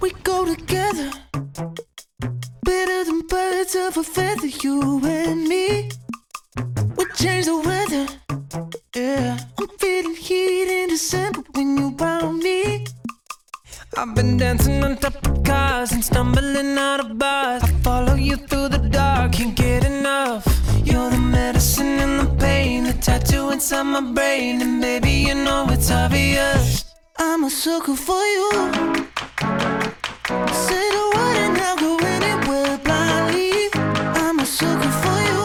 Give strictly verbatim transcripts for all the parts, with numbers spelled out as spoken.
We go together, better than birds of a feather, you and me. We change the weather, yeah. I'm feeling heat in December when you found me. I've been dancing on top of cars and stumbling out of bars. I follow you through the dark, can't get enough. You're the medicine and the pain, the tattoo inside my brain. And baby, you know it's obvious, I'm a sucker for you. Say the word and I'll go anywhere blindly. I'm a sucker for you,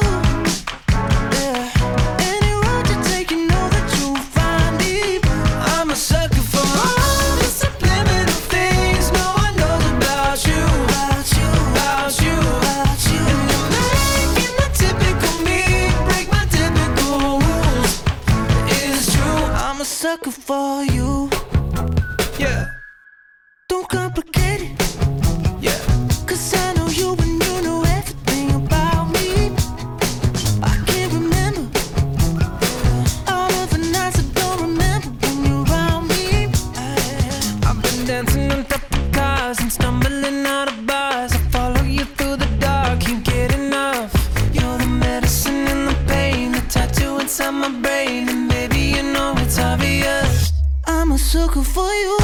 yeah. Any road you take, you know that you'll find me. I'm a sucker for all the subliminal things no one knows about you, about you, about you, about you. And you're making the typical me break my typical rules. It's true, I'm a sucker for you, yeah. Don't complicate it, yeah. Cause I know you and you know everything about me. I can't remember all of the nights I don't remember when you're around me. I've been dancing on top of cars and stumbling out of bars. I follow you through the dark, can't get enough. You're the medicine and the pain, the tattoo inside my brain. And baby, you know it's obvious, I'm a sucker for you.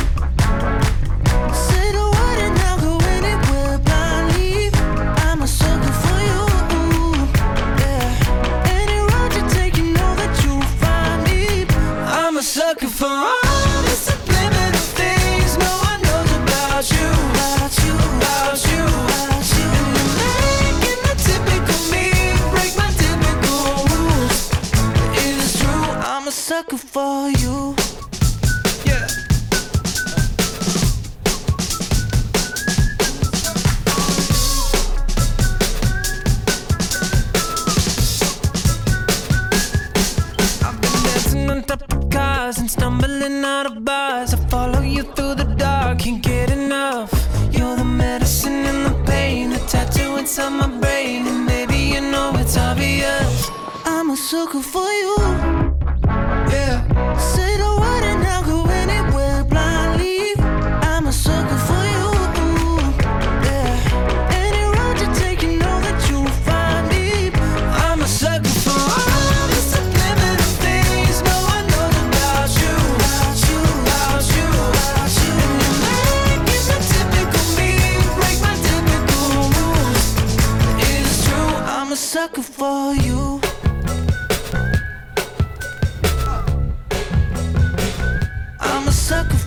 Say the word and I'll go anywhere blindly. I'm a sucker for you, yeah. Any road you take, you know that you'll find me. I'm a sucker for all the subliminal things no one knows about you, about you, about you, about you. And you're making the typical me break my typical rules. It's true, I'm a sucker for you, yeah. On top of cars and stumbling out of bars. I follow you through the dark, can't get enough. You're the medicine and the pain, the tattoo inside my brain. And baby, you know it's obvious, I'm a sucker for you, yeah. Say the word and I'll go anywhere blindly. I'm a sucker for you, yeah. Any road you take, you know that you'll find me. I'm a sucker for all the subliminal things no one knows about you, about you, about you, about you. And you're making the typical me break my typical rules. It's true, I'm a sucker for you. I'm a sucker